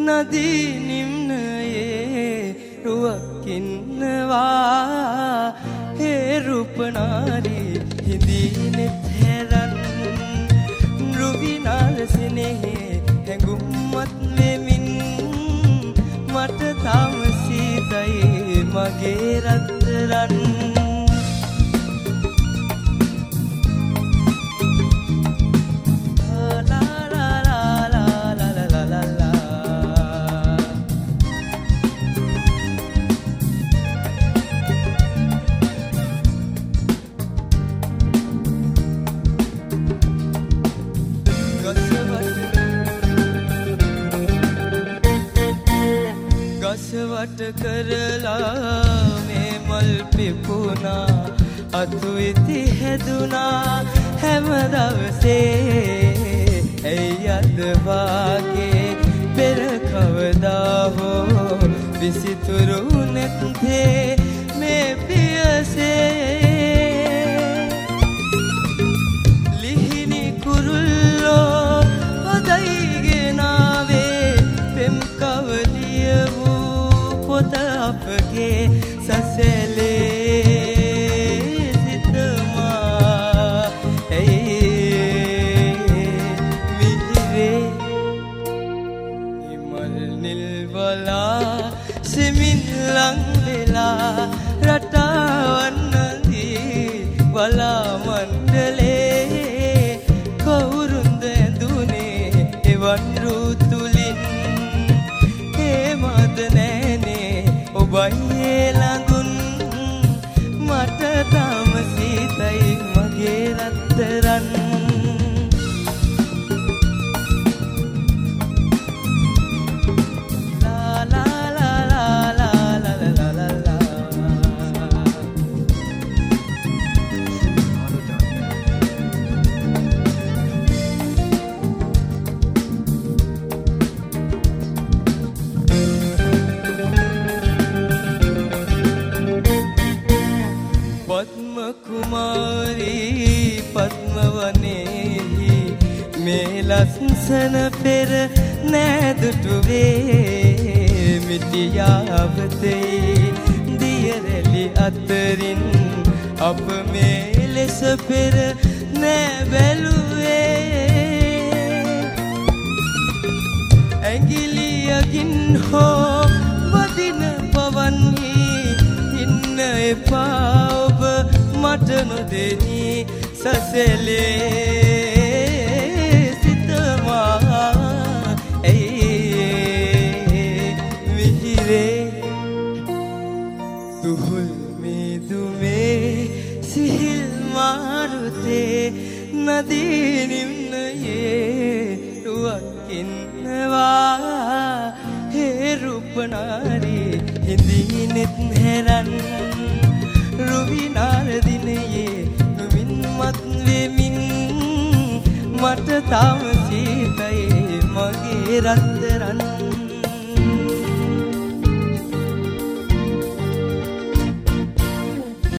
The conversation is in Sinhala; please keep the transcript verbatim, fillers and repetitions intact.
නදී නිම්නයේ රුවක් ඉන්නවා හේ රූපනාරි හිඳිනෙත් හැරන් රුවිනාර සෙනෙහේ හැඟුම්වත් වෙමින් මට තාම සීතයි මගේ රත්තරන් ගසවට කරලා මේ මල් පිපුණා අතු ඉති හැදුනා හැම දවසේ ඇයි අද වාගේ පෙර කවදා හෝ විසිතුරු නැත්තේ මේ පියසේ ලිහිණි කුරුල්ලෝ හොදයි ගෙනාවේ පෙම් කවදිය පොත අපගේ සසලේ සිතමා ඇයි මිහිරේ ඉමල් නිල්වලා සෙමින් ලං වෙලා රටවන්නදී වලා මණ්ඩලේ කවුරුන්ද ඇඳුනේ එවන් රුතුලින් හේමද නෑනේ ඔබයි ළඟුන් මට තාම සීතයි මගේ රත්තරන් කුමාරී පද්මවනේහි මේ ලස්සන පෙර නෑදුටුවේ මිටියාවතේ දියරැලි අතරින් අප මේ ලෙස පෙර නෑ බැලුවේ ඇඟිලියකින් හෝ වදින පවන්හි ඉන්න එපා ඔබ මට නොදෙනි සසලේ සිතමා ඇයි මිහිරේ දුහුල් මිදුමේ සිහිල් මාරුතේ නදී නිම්නයේ රුවක් ඉන්නවා හේ රූපනාරි හිඳිනෙත් හැරන් රුවිනාර දිනයේ නුමින් මත් වෙමින් මට තාම සීතයි මගේ රත්තරන්